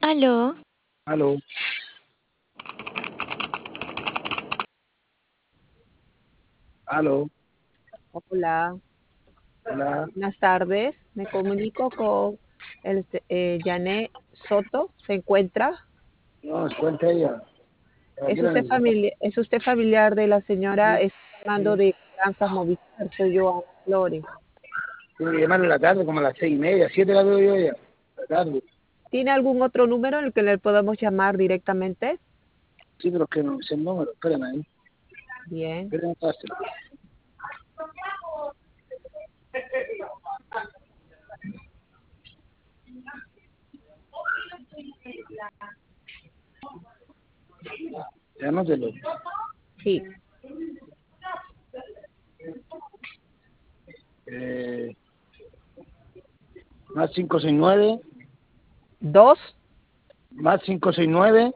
Aló, Aló, aló, Hola, hola. buenas tardes. Me comunico con Janet Soto. ¿Se encuentra? No, cuenta ella. ¿A ¿Es qué la usted, necesita? ¿Es usted familiar de la señora? Estoy llamando de Granjas Movistar. Soy yo, Ana Flores. Tiene que llamarle a la tarde, como a las 6:30, 7 la veo yo ya. La tarde. ¿Tiene algún otro número en el que le podamos llamar directamente? Sí, pero es que no sé el número. Espérame ahí. Bien, Espérame, páselo. Ya no te lo. sí. Eh, más 569, Dos más 569,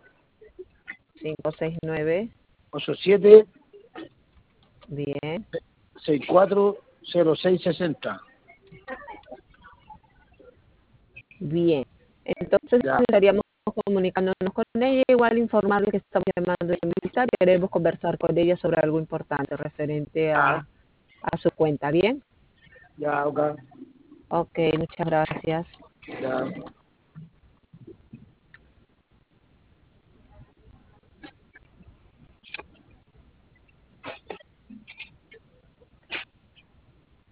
569. 87, Bien, 64, 0660. bien. Entonces Ya, estaríamos comunicándonos con ella, igual informarle que estamos llamando de militar y queremos conversar con ella sobre algo importante referente a su cuenta. ¿Bien? ya, ok. Ok, muchas gracias. Ya.